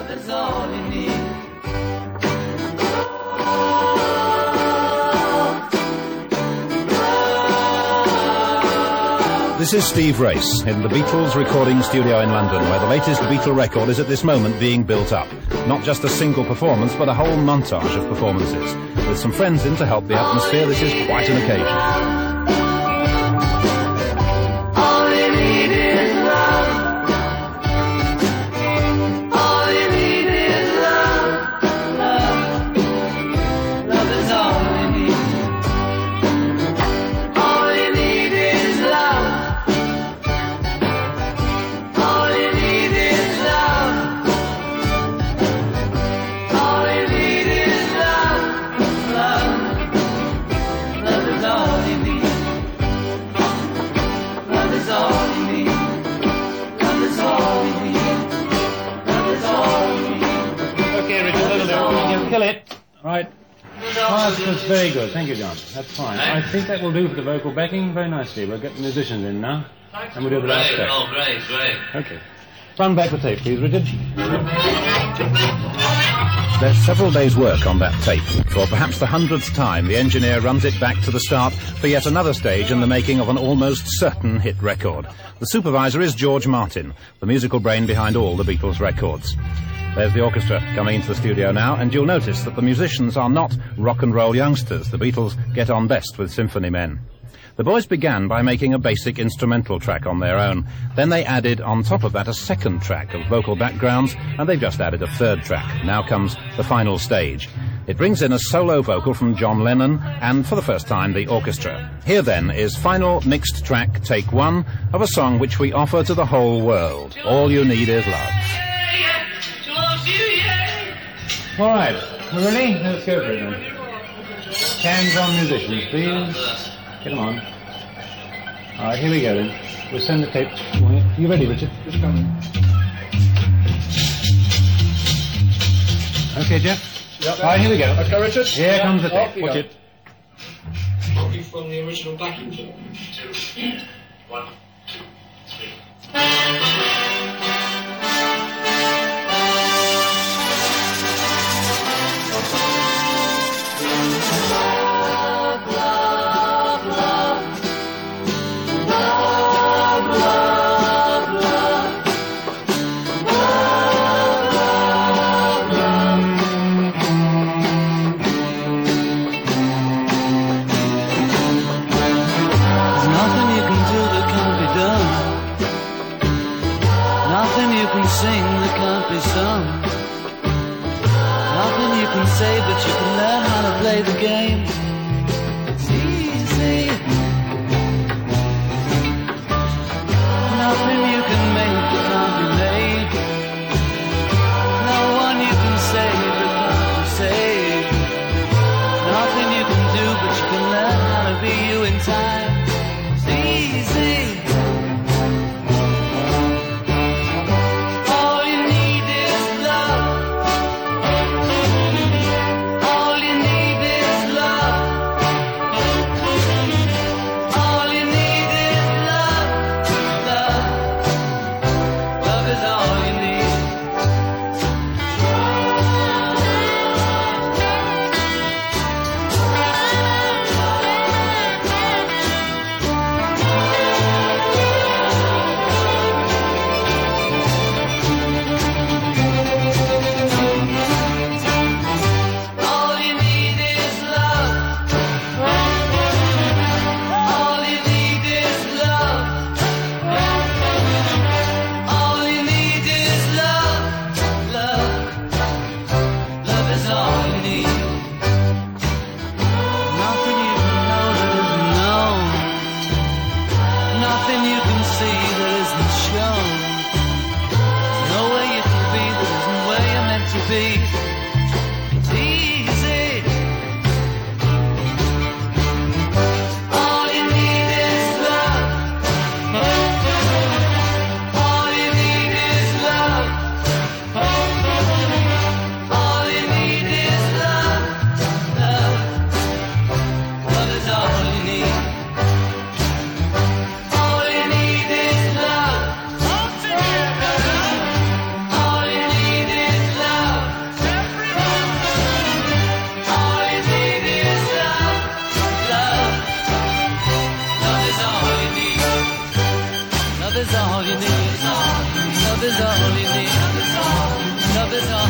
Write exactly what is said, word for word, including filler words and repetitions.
Love is all you need. This is Steve Race in the Beatles recording studio in London, where the latest Beatle record is at this moment being built up. Not just a single performance, but a whole montage of performances. With some friends in to help the atmosphere, this is quite an occasion. Kill it. Right. Oh, that's very good. Thank you, John. That's fine. I think that will do for the vocal backing very nicely. We'll get the musicians in now, and we'll do the last bit. Oh, great, great. Okay. Run back the tape, please, Richard. There's several days' work on that tape. For perhaps the hundredth time, the engineer runs it back to the start for yet another stage in the making of an almost certain hit record. The supervisor is George Martin, the musical brain behind all the Beatles records. There's the orchestra coming into the studio now, and you'll notice that the musicians are not rock and roll youngsters. The Beatles get on best with symphony men. The boys began by making a basic instrumental track on their own. Then they added on top of that a second track of vocal backgrounds, and they've just added a third track. Now comes the final stage. It brings in a solo vocal from John Lennon, and for the first time, the orchestra. Here then is final mixed track, take one, of a song which we offer to the whole world. All You Need Is Love. All right, we're ready? Let's go for it then. Hands on musicians, please. Get them on. All right, here we go then. We'll send the tape. You ready, Richard? Just coming. Okay, Jeff? Yep. All right, here we go. Okay, Richard? Here yep. comes the tape. Watch go. it. Copy from the original backing track. Two, one, two, three. Sing that can't be sung. Nothing you can say, but you can learn how to play the game. It's easy. Nothing you can make that can't be made. No one you can save that can't be saved. Nothing you can do, but you can learn how to be you in time. It's easy. All you need is love. with a